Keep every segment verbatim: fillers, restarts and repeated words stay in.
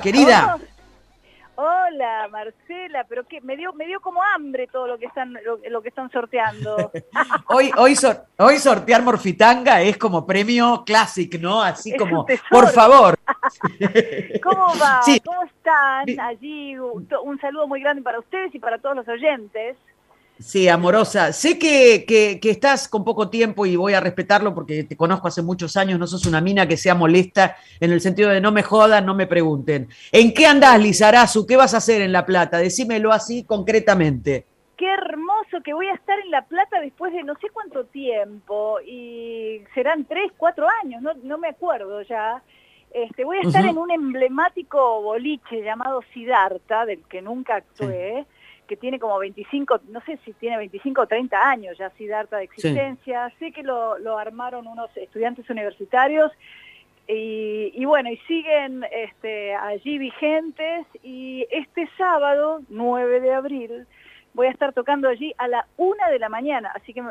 querida? Oh, hola, Marcela, pero que me dio me dio como hambre todo lo que están lo, lo que están sorteando. Hoy, hoy, sor, hoy sortear Morfitanga es como premio Classic, ¿no? Así Es un como, por tesoro. favor. ¿Cómo va? Sí, ¿Cómo están allí? Un saludo muy grande para ustedes y para todos los oyentes. sí, amorosa. Sé que, que, que estás con poco tiempo y voy a respetarlo porque te conozco hace muchos años. No sos una mina que sea molesta en el sentido de no me jodan, no me pregunten. ¿En qué andás, Lizarazu? ¿Qué vas a hacer en La Plata? Decímelo así concretamente. Qué hermoso que voy a estar en La Plata después de no sé cuánto tiempo, y serán tres, cuatro años, no, no me acuerdo ya. Este, voy a estar Uh-huh. en un emblemático boliche llamado Siddhartha, del que nunca actué, sí, que tiene como veinticinco, no sé si tiene veinticinco o treinta años ya Siddhartha de existencia. Sí. Sé que lo, lo armaron unos estudiantes universitarios y, y bueno, y siguen este, allí vigentes, y este sábado, nueve de abril, voy a estar tocando allí a la una de la mañana, así que me,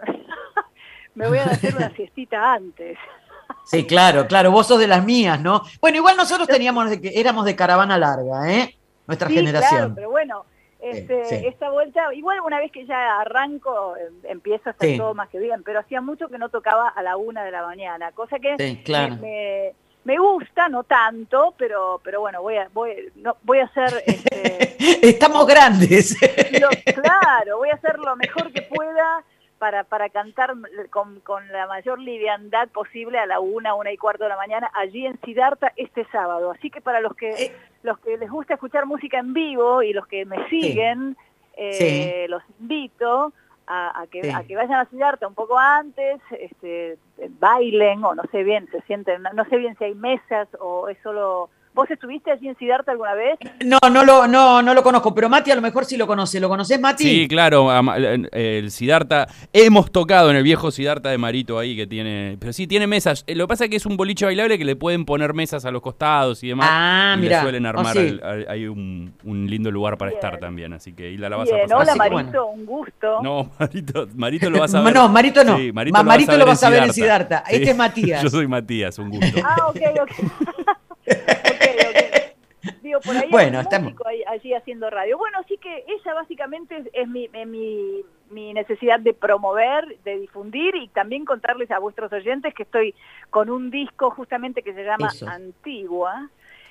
me voy a hacer una siestita antes. Sí, claro, claro, vos sos de las mías, ¿no? Bueno, igual nosotros teníamos de que éramos de caravana larga, ¿eh? Nuestra sí, generación. Claro, pero bueno, este, Sí, sí. esta vuelta, igual una vez que ya arranco, eh, empiezo a estar Sí. todo más que bien, pero hacía mucho que no tocaba a la una de la mañana, cosa que Sí, claro. me, me, me gusta, no tanto, pero pero bueno, voy a voy, no, voy a hacer... Este, Estamos lo, grandes. lo, claro, voy a hacer lo mejor que pueda para, para cantar con, con la mayor liviandad posible a la una, una y cuarto de la mañana, allí en Siddhartha este sábado. Así que para los que, Eh, los que les gusta escuchar música en vivo y los que me siguen, sí. eh, Sí. los invito a, a, que, Sí. a que vayan a Siddhartha un poco antes, este, bailen, o no sé bien, se sienten, no sé bien si hay mesas o es solo... ¿Vos estuviste allí en Siddhartha alguna vez? No, no lo, no, no lo conozco, pero Mati a lo mejor sí lo conoce. ¿Lo conocés, Mati? Sí, claro, el Siddhartha, hemos tocado en el viejo Siddhartha de Marito ahí que tiene, pero sí, tiene mesas. Lo que pasa es que es un boliche bailable que le pueden poner mesas a los costados y demás, Ah, y mirá. le suelen armar Oh, sí. al, al, hay un, un lindo lugar para Bien. estar también, así que y la, la vas Bien, a pasar. hola Así que Marito, bueno. un gusto. No, Marito, Marito lo vas a ver. No, Marito no. Sí, Marito, Ma- lo, vas Marito a lo ver vas a ver en Siddhartha. Siddhartha. Sí. Este es Matías. Yo soy Matías, un gusto. Ah, ok, ok. ok, ok. Digo, por ahí Bueno, hay un estamos. músico ahí, allí haciendo radio. Bueno, así que esa básicamente es, es, mi, es mi, mi necesidad de promover, de difundir y también contarles a vuestros oyentes que estoy con un disco justamente que se llama Eso. Antigua,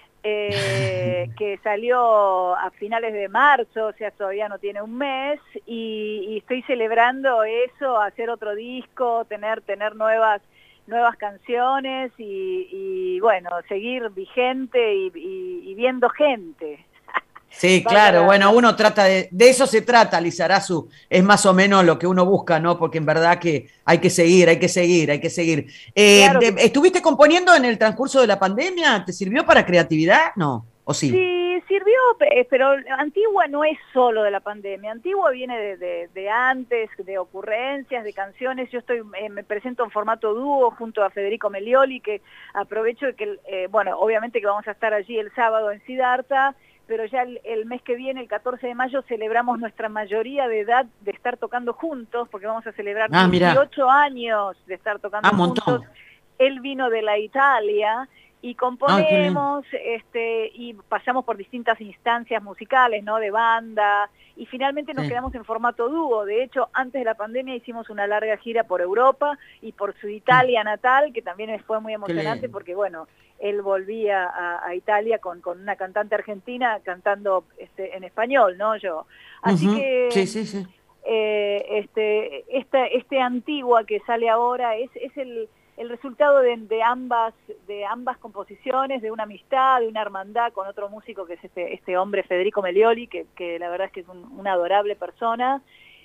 eh, que salió a finales de marzo, o sea, todavía no tiene un mes, y, y estoy celebrando eso, hacer otro disco, tener, tener nuevas nuevas canciones y, y bueno, seguir vigente y, y, y viendo gente. Sí, claro, bueno, uno trata de, de eso se trata, Lizarazu, es más o menos lo que uno busca, ¿no? Porque en verdad que hay que seguir, hay que seguir, hay que seguir. Eh, Claro que de, ¿Estuviste componiendo en el transcurso de la pandemia? ¿Te sirvió para creatividad? No, ¿o sí? Sí, sirvió, pero Antigua no es solo de la pandemia. Antigua viene de, de, de antes, de ocurrencias, de canciones. Yo estoy eh, me presento en formato dúo junto a Federico Melioli, que aprovecho de que, eh, bueno, obviamente que vamos a estar allí el sábado en Siddhartha, pero ya el, el mes que viene, el catorce de mayo, celebramos nuestra mayoría de edad de estar tocando juntos, porque vamos a celebrar ah, dieciocho años de estar tocando ah, juntos. Él vino de la Italia y componemos, este, y pasamos por distintas instancias musicales, ¿no? De banda, y finalmente nos sí. quedamos en formato dúo. De hecho, antes de la pandemia hicimos una larga gira por Europa y por su Italia natal, que también fue muy emocionante porque, bueno, él volvía a, a Italia con, con una cantante argentina cantando este, en español, ¿no? Yo. Así uh-huh. que... Sí, sí, sí. Eh, este, esta, este Antigua que sale ahora es, es el... el resultado de, de ambas de ambas composiciones, de una amistad, de una hermandad con otro músico que es este este hombre Federico Melioli, que, que la verdad es que es un, una adorable persona,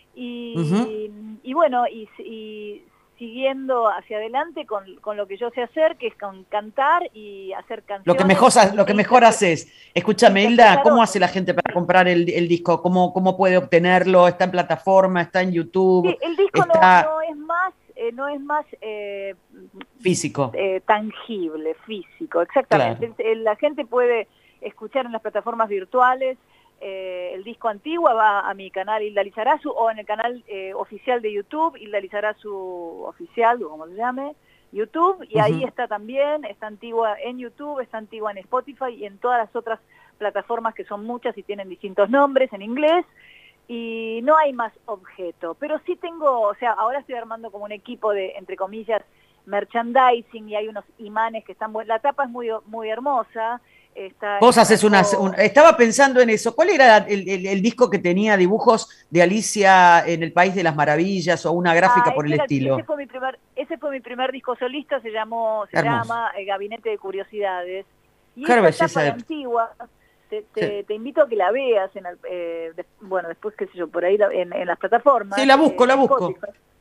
y, uh-huh. y bueno, y, y siguiendo hacia adelante con, con lo que yo sé hacer, que es con cantar y hacer canciones. Lo que mejor, lo que mejor haces. Escúchame, Hilda, ¿cómo hace la gente para comprar el, el disco? ¿Cómo, ¿Cómo puede obtenerlo? ¿Está en plataforma? ¿Está en YouTube? Sí, el disco está... no, no es más... Eh, no es más eh, físico, eh, tangible, físico, exactamente. Claro. La gente puede escuchar en las plataformas virtuales eh, el disco Antigua, va a mi canal Hilda Lizarazu, o en el canal eh, oficial de YouTube, Hilda Lizarazu Oficial, o como se llame, YouTube, y uh-huh. ahí está también, está Antigua en YouTube, está Antigua en Spotify y en todas las otras plataformas que son muchas y tienen distintos nombres en inglés, y no hay más objeto. Pero sí tengo, o sea, ahora estoy armando como un equipo de, entre comillas, merchandising, y hay unos imanes que están buenos. La tapa es muy, muy hermosa. Está, Vos haces una... Un, estaba pensando en eso. ¿Cuál era el, el, el disco que tenía dibujos de Alicia en el País de las Maravillas o una gráfica ah, por el era, estilo? Ese fue mi primer, ese fue mi primer disco solista, se llamó, se llama El Gabinete de Curiosidades. Y claro, esta tapa antigua, te, te, sí. te invito a que la veas, en el, eh, de, bueno, después, qué sé yo, por ahí en, en las plataformas. Sí, la busco, eh, la busco.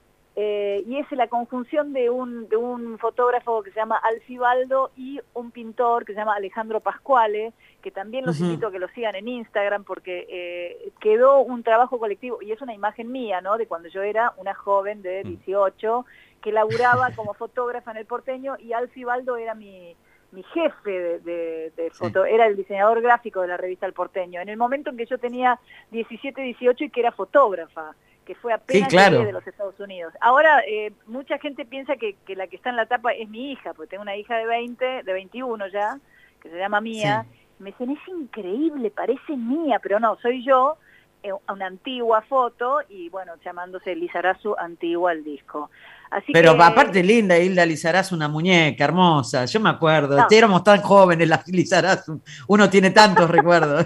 Eh, y es la conjunción de un, de un fotógrafo que se llama Alfibaldo y un pintor que se llama Alejandro Pascuale, que también los uh-huh. invito a que lo sigan en Instagram, porque eh, quedó un trabajo colectivo, y es una imagen mía, ¿no?, de cuando yo era una joven de dieciocho, que laburaba como fotógrafa en El Porteño, y Alfibaldo era mi, mi jefe de, de, de foto, sí. era el diseñador gráfico de la revista El Porteño, en el momento en que yo tenía diecisiete, dieciocho y que era fotógrafa, que fue apenas sí, claro. de los Estados Unidos. Ahora, eh, mucha gente piensa que, que la que está en la tapa es mi hija, porque tengo una hija de veinte, de veintiuno ya, que se llama Mía. Sí. Me dicen, es increíble, parece mía, pero no, soy yo, eh, una antigua foto, y bueno, llamándose Lizarazu Antigua el disco. Así pero que... aparte linda, Hilda Lizarazu, una muñeca hermosa, yo me acuerdo, no. éramos tan jóvenes las Lizarazu, uno tiene tantos recuerdos.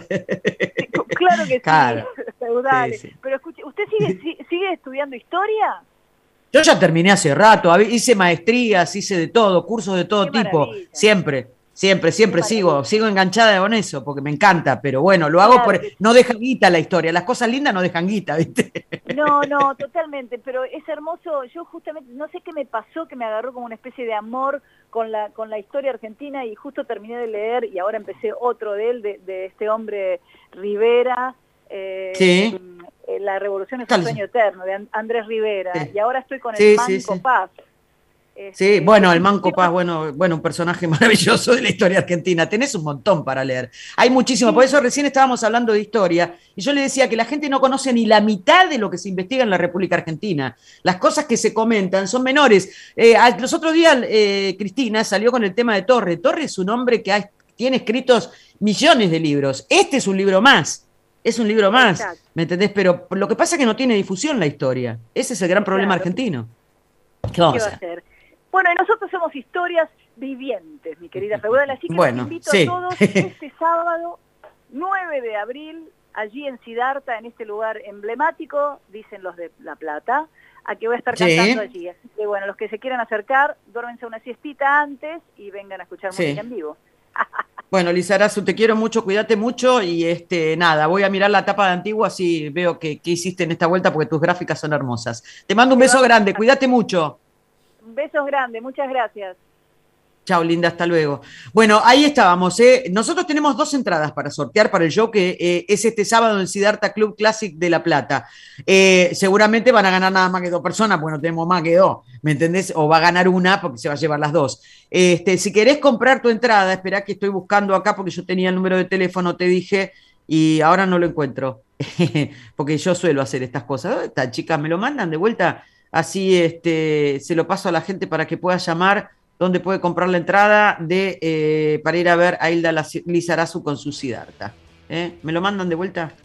Claro que claro. sí, feudales. Sí, sí. Pero escuche, ¿usted sigue, sigue estudiando historia? Yo ya terminé hace rato, hice maestrías, hice de todo, cursos de todo Qué tipo, maravilla. siempre, siempre, siempre sigo, sigo enganchada con eso, porque me encanta, pero bueno, lo hago, claro por, sí. no deja guita la historia, las cosas lindas no dejan guita, ¿viste? No, no, totalmente, pero es hermoso, yo justamente, no sé qué me pasó, que me agarró como una especie de amor con la, con la historia argentina, y justo terminé de leer, y ahora empecé otro de él, de, de este hombre Rivera, eh, sí. La Revolución es un sueño eterno, de Andrés Rivera, sí. y ahora estoy con el sí, Manco sí, sí. Paz. Este, sí, bueno, el Manco Paz, bueno, bueno, un personaje maravilloso de la historia argentina. Tenés un montón para leer. Hay muchísimo, sí. por eso recién estábamos hablando de historia, y yo le decía que la gente no conoce ni la mitad de lo que se investiga en la República Argentina. Las cosas que se comentan son menores. Eh, los otros días, eh, Cristina salió con el tema de Torre. Torre es un hombre que ha, tiene escritos millones de libros. Este es un libro más. Es un libro más, Exacto. ¿me entendés? Pero lo que pasa es que no tiene difusión la historia. Ese es el gran problema claro. argentino. ¿Qué vamos ¿Qué va a hacer? Bueno, y nosotros somos historias vivientes, mi querida Feudal, así que bueno, los invito sí. a todos este sábado, nueve de abril, allí en Siddhartha, en este lugar emblemático, dicen los de La Plata, a que voy a estar cantando sí. allí. Así que bueno, los que se quieran acercar, duérmense una siestita antes y vengan a escuchar música sí. en vivo. Bueno, Lizarazu, te quiero mucho, cuídate mucho, y este nada, voy a mirar la tapa de Antigua, así veo que, que hiciste en esta vuelta, porque tus gráficas son hermosas. Te mando un beso Te grande, cuídate mucho. Besos grandes, muchas gracias. Chao, linda, hasta luego. Bueno, ahí estábamos. ¿eh? Nosotros tenemos dos entradas para sortear para el show que eh, es este sábado en Siddhartha Club Classic de La Plata. Eh, seguramente van a ganar nada más que dos personas, porque no tenemos más que dos, ¿me entendés? O va a ganar una porque se va a llevar las dos. Este, si querés comprar tu entrada, esperá que estoy buscando acá porque yo tenía el número de teléfono, te dije, y ahora no lo encuentro. Porque yo suelo hacer estas cosas. Estas chicas me lo mandan de vuelta, así este, se lo paso a la gente para que pueda llamar. Donde puede comprar la entrada de, eh, para ir a ver a Hilda Lizarazu con su Siddhartha. ¿Eh? ¿Me lo mandan de vuelta?